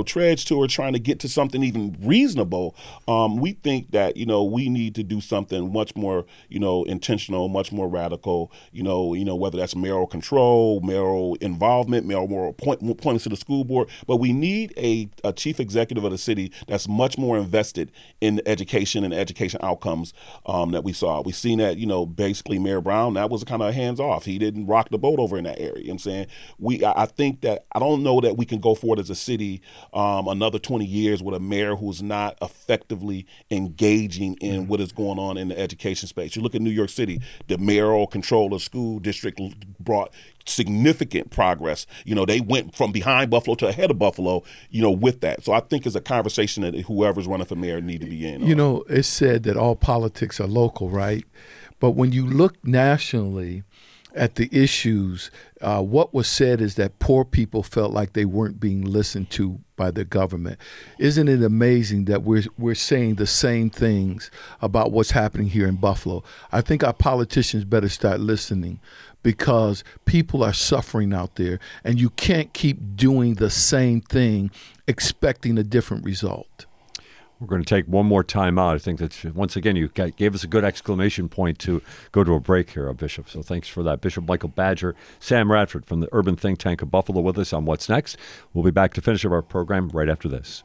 treads toward trying to get to something even reasonable, we think that, we need to do something much more, intentional, much more radical, whether that's mayoral control, mayoral involvement, mayoral appointments to the school board. But we need a chief executive of the city that's much more invested in education and education outcomes that we saw. We've seen that, basically Mayor Brown, that was kind of hands off. He didn't rock the boat over in that area. You know what I'm saying? I think that I don't know that we can go forward as a city another 20 years with a mayor who's not effectively engaging in what is going on in the education space. You look at New York City, the mayoral control of school district brought significant progress. They went from behind Buffalo to ahead of Buffalo, with that. So I think it's a conversation that whoever's running for mayor need to be in. It's said that all politics are local, right? But when you look nationally at the issues, what was said is that poor people felt like they weren't being listened to by the government. Isn't it amazing that we're saying the same things about what's happening here in Buffalo? I think our politicians better start listening, because people are suffering out there, and you can't keep doing the same thing expecting a different result. We're going to take one more time out. I think that, once again, you gave us a good exclamation point to go to a break here, Bishop. So thanks for that. Bishop Michael Badger, Sam Radford from the Urban Think Tank of Buffalo with us on What's Next. We'll be back to finish up our program right after this.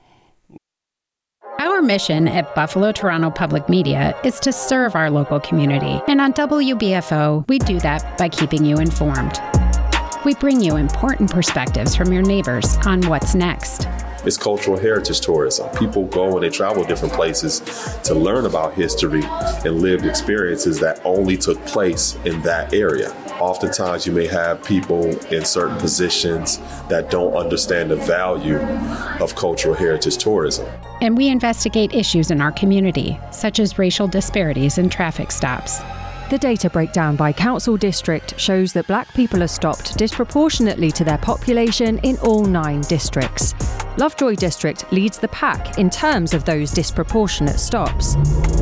Our mission at Buffalo Toronto Public Media is to serve our local community. And on WBFO, we do that by keeping you informed. We bring you important perspectives from your neighbors on what's next. It's cultural heritage tourism. People go and they travel different places to learn about history and lived experiences that only took place in that area. Oftentimes you may have people in certain positions that don't understand the value of cultural heritage tourism. And we investigate issues in our community, such as racial disparities in traffic stops. The data breakdown by council district shows that black people are stopped disproportionately to their population in all 9 districts. Lovejoy District leads the pack in terms of those disproportionate stops.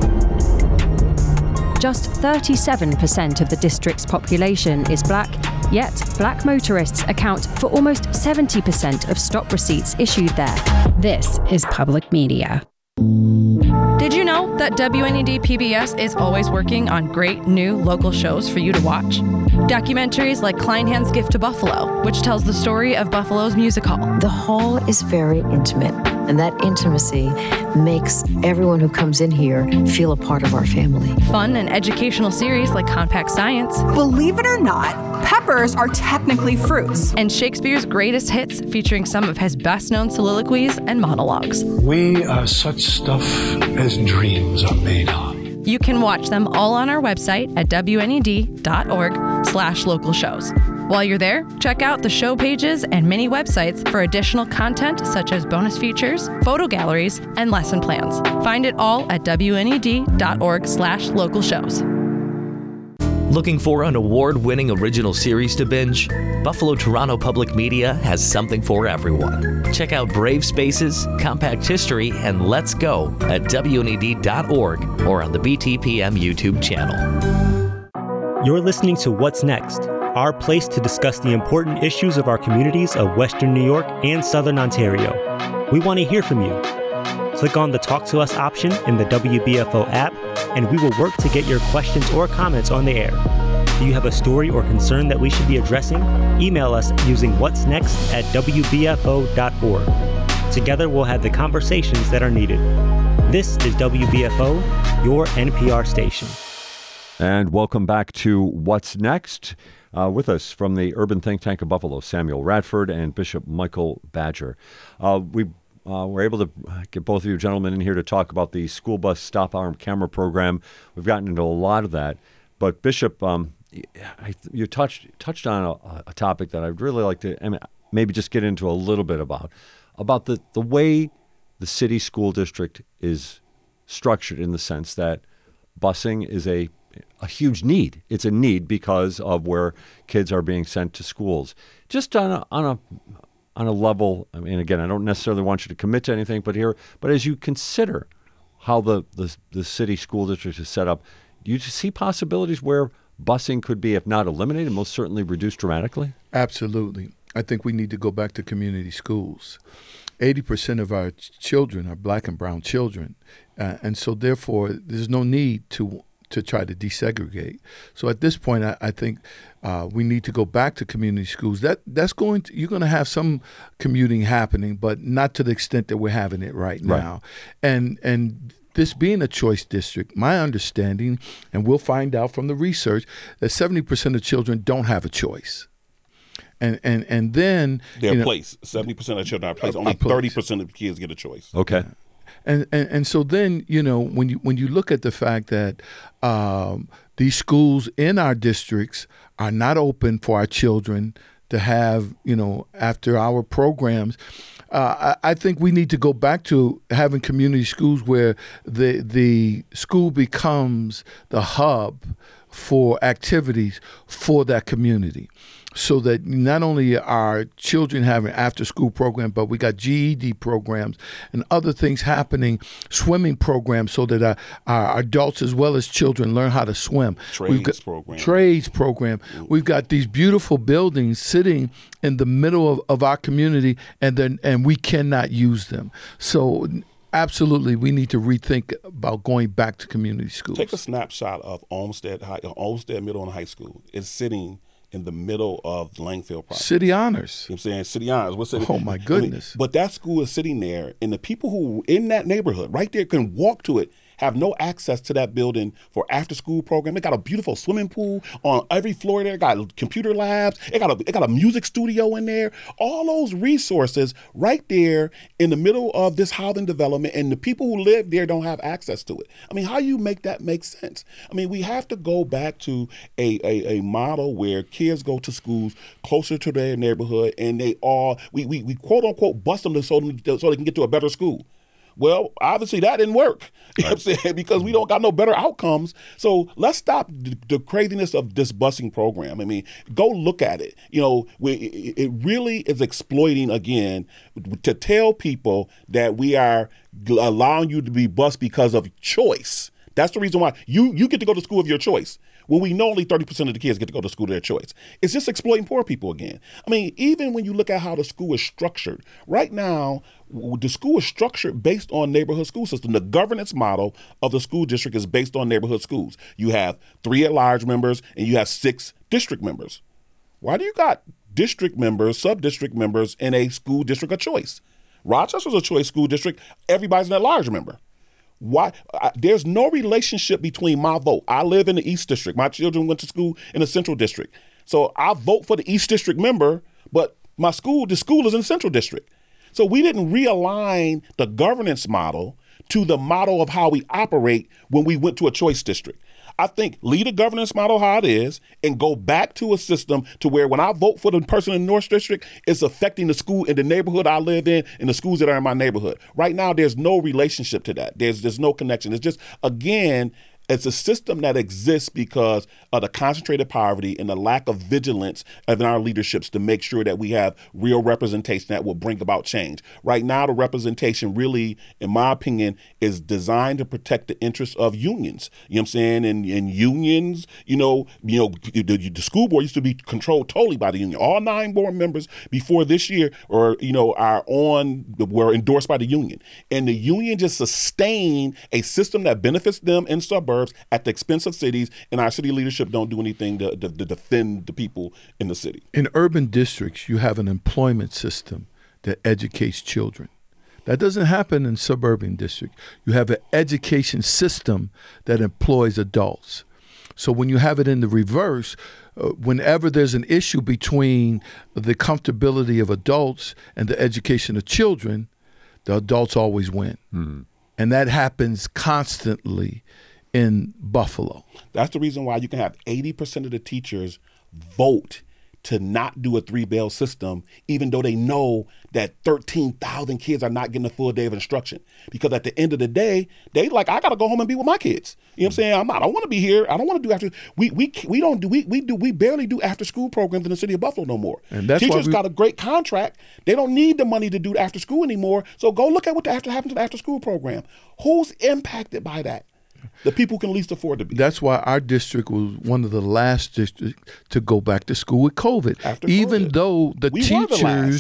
Just 37% of the district's population is black, yet black motorists account for almost 70% of stop receipts issued there. This is public media. Did you know that WNED PBS is always working on great new local shows for you to watch? Documentaries like Kleinhand's Gift to Buffalo, which tells the story of Buffalo's music hall. The hall is very intimate, and that intimacy makes everyone who comes in here feel a part of our family. Fun and educational series like Compact Science. Believe it or not, peppers are technically fruits. And Shakespeare's greatest hits, featuring some of his best-known soliloquies and monologues. We are such stuff as dreams are made of. You can watch them all on our website at WNED.org/local shows. While you're there, check out the show pages and mini websites for additional content such as bonus features, photo galleries, and lesson plans. Find it all at WNED.org/local shows. Looking for an award-winning original series to binge? Buffalo Toronto Public Media has something for everyone. Check out Brave Spaces, Compact History, and Let's Go at WNED.org or on the BTPM YouTube channel. You're listening to What's Next, our place to discuss the important issues of our communities of Western New York and Southern Ontario. We want to hear from you. Click on the Talk to Us option in the WBFO app, and we will work to get your questions or comments on the air. Do you have a story or concern that we should be addressing? Email us using whatsnext@wbfo.org. Together we'll have the conversations that are needed. This is WBFO, your NPR station. And welcome back to What's Next. With us from the Urban Think Tank of Buffalo, Samuel Radford and Bishop Michael Badger. We were able to get both of you gentlemen in here to talk about the school bus stop arm camera program. We've gotten into a lot of that. But Bishop, you touched on a topic that I'd really like to maybe just get into a little bit about the way the city school district is structured, in the sense that busing is a huge need. It's a need because of where kids are being sent to schools. Just on a level, I mean, again, I don't necessarily want you to commit to anything, but as you consider how the city school district is set up, do you see possibilities where busing could be, if not eliminated, most certainly reduced dramatically? Absolutely. I think we need to go back to community schools. 80% of our children are black and brown children, and so therefore there's no need to try to desegregate. So at this point, I think we need to go back to community schools. That's you're going to have some commuting happening, but not to the extent that we're having it right now. And this being a choice district, my understanding, and we'll find out from the research, that 70% of children don't have a choice. And then they're placed. 70% of children are placed. Only 30% of kids get a choice. Okay. And so then, when you look at the fact that these schools in our districts are not open for our children to have, after our programs, I think we need to go back to having community schools where the school becomes the hub for activities for that community, so that not only are children having after-school programs, but we got GED programs and other things happening, swimming programs, so that our adults as well as children learn how to swim. Trades program. We've got these beautiful buildings sitting in the middle of our community, and we cannot use them. So absolutely, we need to rethink about going back to community schools. Take a snapshot of Olmsted Middle and High School. It's sitting in the middle of Langfield Project. City honors. You know what I'm saying? City honors. Oh, my goodness. But that school is sitting there, and the people who in that neighborhood right there can walk to it, have no access to that building for after-school program. They got a beautiful swimming pool on every floor there. Got computer labs. It got a music studio in there. All those resources right there in the middle of this housing development, and the people who live there don't have access to it. I mean, how you make that make sense? I mean, we have to go back to a model where kids go to schools closer to their neighborhood, and we quote unquote bust them so they can get to a better school. Well, obviously that didn't work, you know what I'm saying, because we don't got no better outcomes. So let's stop the craziness of this busing program. I mean, go look at it. It really is exploiting, again, to tell people that we are allowing you to be bused because of choice. That's the reason why you get to go to school of your choice. Well, we know only 30% of the kids get to go to school of their choice. It's just exploiting poor people again. I mean, even when you look at how the school is structured, right now, the school is structured based on neighborhood school system. The governance model of the school district is based on neighborhood schools. You have 3 at-large members, and you have 6 district members. Why do you got district members, sub-district members in a school district of choice? Rochester's a choice school district. Everybody's an at-large member. Why? There's no relationship between my vote. I live in the East District. My children went to school in the Central District. So I vote for the East District member, but the school is in the Central District. So we didn't realign the governance model to the model of how we operate when we went to a choice district. I think leave the governance model how it is and go back to a system to where when I vote for the person in the North District, it's affecting the school in the neighborhood I live in and the schools that are in my neighborhood. Right now, there's no relationship to that. There's no connection. It's just, again, it's a system that exists because of the concentrated poverty and the lack of vigilance in our leaderships to make sure that we have real representation that will bring about change. Right now, the representation really, in my opinion, is designed to protect the interests of unions. You know what I'm saying? And unions, the school board used to be controlled totally by the union. All 9 board members before this year were endorsed by the union. And the union just sustained a system that benefits them in suburbs at the expense of cities, and our city leadership don't do anything to defend the people in the city. In urban districts, you have an employment system that educates children. That doesn't happen in suburban districts. You have an education system that employs adults. So when you have it in the reverse, whenever there's an issue between the comfortability of adults and the education of children, the adults always win. Mm-hmm. And that happens constantly in Buffalo. That's the reason why you can have 80% of the teachers vote to not do a 3-bell system, even though they know that 13,000 kids are not getting a full day of instruction. Because at the end of the day, they I got to go home and be with my kids. You know what I'm saying? I don't want to be here. I don't want to do after. We barely do after school programs in the city of Buffalo no more. And that's teachers got a great contract. They don't need the money to do after school anymore. So go look at what happened to the after school program. Who's impacted by that? The people can least afford to be. That's why our district was one of the last districts to go back to school with COVID. After Even COVID. though the We were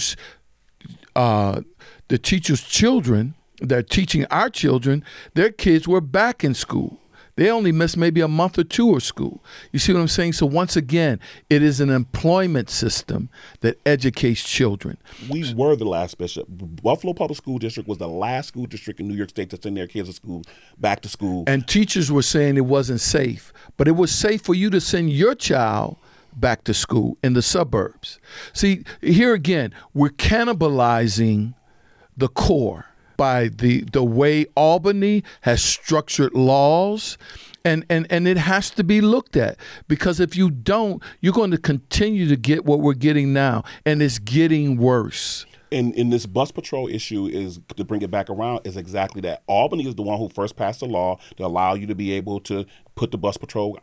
the teachers' children that are teaching our children, their kids were back in school. They only missed maybe a month or two of school. You see what I'm saying? So once again, it is an employment system that educates children. We were the last, Bishop. Buffalo Public School District was the last school district in New York State to send their kids to school, back to school. And teachers were saying it wasn't safe, but it was safe for you to send your child back to school in the suburbs. See, here again, we're cannibalizing the core by the way Albany has structured laws, and it has to be looked at, because if you don't, you're going to continue to get what we're getting now, and it's getting worse. In this bus patrol issue, is to bring it back around, is exactly that. Albany is the one who first passed the law to allow you to be able to put the bus patrol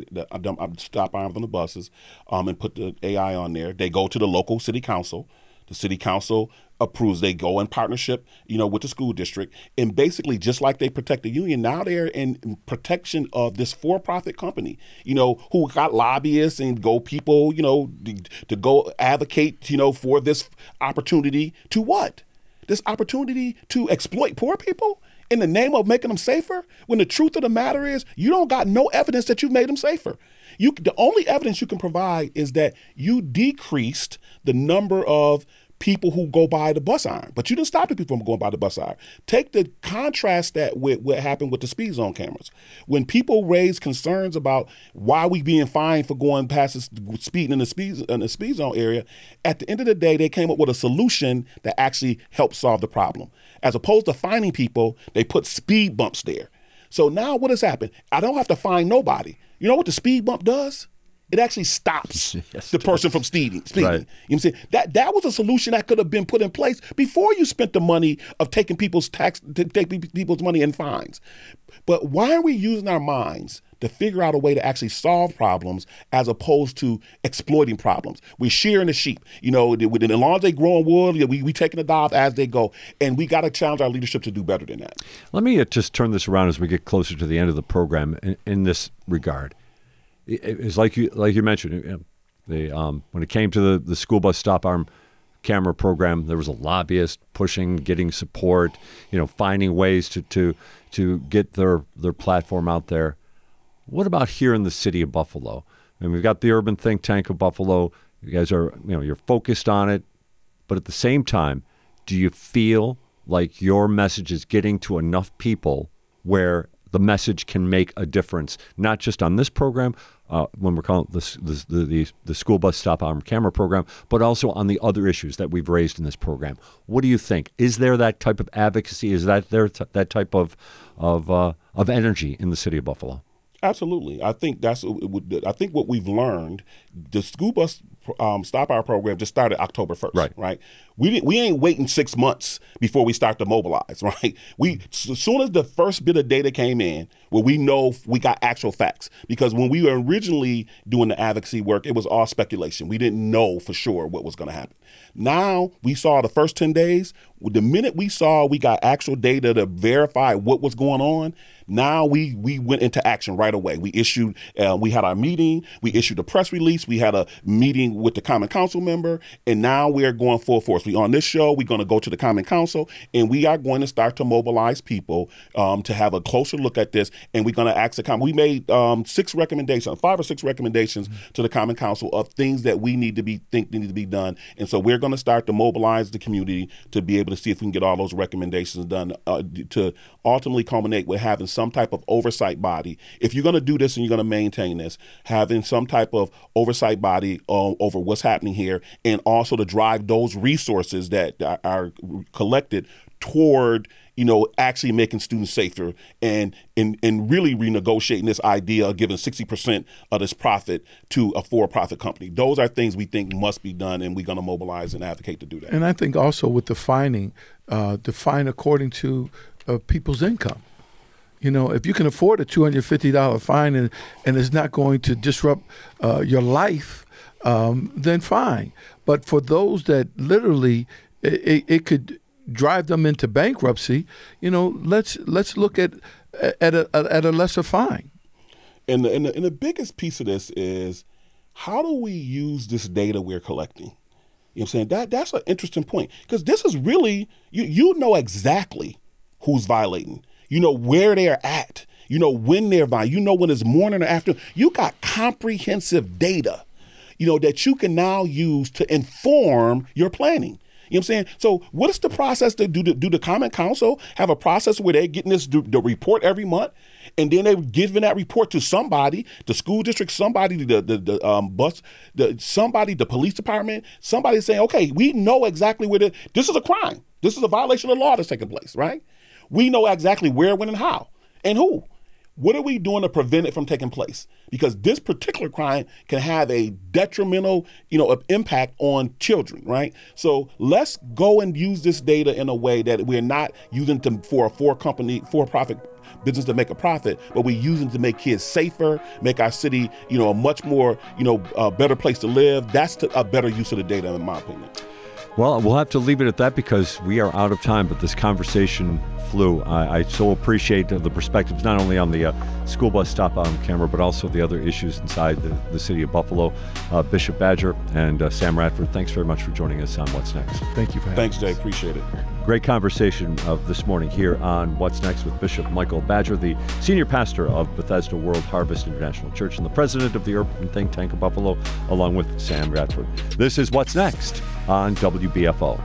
stop arms on the buses, and put the AI on there. They go to the local city council. The city council approves. They go in partnership, with the school district, and basically, just like they protect the union, now they're in protection of this for-profit company, who got lobbyists and people, to go advocate, for this opportunity to what? This opportunity to exploit poor people in the name of making them safer, when the truth of the matter is you don't got no evidence that you've made them safer. The only evidence you can provide is that you decreased the number of people who go by the bus iron, but you didn't stop the people from going by the bus iron. Take the contrast that with what happened with the speed zone cameras. When people raise concerns about why we being fined for going past the speeding in the speed zone area, at the end of the day, they came up with a solution that actually helped solve the problem. As opposed to fining people, they put speed bumps there. So now what has happened? I don't have to fine nobody. You know what the speed bump does? It actually stops the person from speeding. Right. You know what I'm saying? That was a solution that could have been put in place before you spent the money of taking people's money in fines. But why are we using our minds to figure out a way to actually solve problems as opposed to exploiting problems? We're shearing the sheep. As long as they grow in wool, we taking the dive as they go. And we got to challenge our leadership to do better than that. Let me just turn this around as we get closer to the end of the program in this regard. It's like you mentioned, when it came to the school bus stop arm camera program, there was a lobbyist pushing, getting support, finding ways to get their platform out there. What about here in the city of Buffalo? And we've got the Urban Think Tank of Buffalo. You guys are, you're focused on it, but at the same time, do you feel like your message is getting to enough people where the message can make a difference, not just on this program, when we're calling it the school bus stop arm camera program, but also on the other issues that we've raised in this program? What do you think? Is there that type of advocacy? Is that that type of energy in the city of Buffalo? Absolutely. I think what we've learned, the school bus stop our program just started October 1st, right? We ain't waiting 6 months before we start to mobilize, right? As soon as the first bit of data came in, where we know we got actual facts, because when we were originally doing the advocacy work, it was all speculation. We didn't know for sure what was going to happen. Now we saw the first 10 days, the minute we saw we got actual data to verify what was going on, now we went into action right away. We had our meeting, we issued a press release, we had a meeting with the Common Council member, and now we're going full force. On this show, we're going to go to the Common Council, and we are going to start to mobilize people to have a closer look at this, and we're going to ask the Common. We made 5 or 6 recommendations to the Common Council of things that we need to be done, and so we're going to start to mobilize the community to be able to see if we can get all those recommendations done to ultimately culminate with having some type of oversight body. If you're going to do this and you're going to maintain this, having some type of oversight body over what's happening here, and also to drive those resources that are collected toward actually making students safer and really renegotiating this idea of giving 60% of this profit to a for-profit company. Those are things we think must be done, and we're going to mobilize and advocate to do that. And I think also with the fining, to fine according to people's income. If you can afford a $250 fine and it's not going to disrupt your life, then fine. But for those that literally it could drive them into bankruptcy, let's look at at a lesser fine. And the biggest piece of this is, how do we use this data we're collecting? You know what I'm saying? That's an interesting point, because this is really, you know exactly who's violating. You know where they are at. You know when they're violating. You know when it's morning or afternoon. You got comprehensive data, that you can now use to inform your planning. You know what I'm saying? So what is the process to do? The Common Council have a process where they're getting the report every month, and then they're giving that report to somebody, the school district, somebody, somebody, the police department, somebody saying, okay, we know exactly where this is a crime. This is a violation of the law that's taking place, right? We know exactly where, when, and how, and who. What are we doing to prevent it from taking place? Because this particular crime can have a detrimental, impact on children, right? So let's go and use this data in a way that we're not using for a for-profit business to make a profit, but we're using to make kids safer, make our city, a much more, better place to live. That's a better use of the data, in my opinion. Well, we'll have to leave it at that because we are out of time, but this conversation flew. I so appreciate the perspectives, not only on the school bus stop on camera, but also the other issues inside the city of Buffalo. Bishop Badger and Sam Radford, thanks very much for joining us on What's Next. Thank you for having Thanks, Jay. Appreciate it. Great conversation of this morning here on What's Next with Bishop Michael Badger, the senior pastor of Bethesda World Harvest International Church and the president of the urban think tank of Buffalo, along with Sam Radford. This is What's Next on WBFO.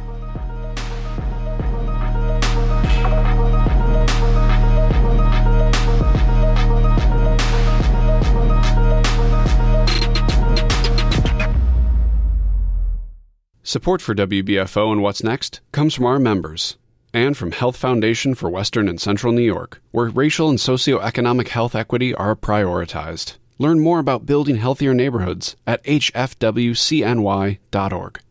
Support for WBFO and What's Next comes from our members and from Health Foundation for Western and Central New York, where racial and socioeconomic health equity are prioritized. Learn more about building healthier neighborhoods at hfwcny.org.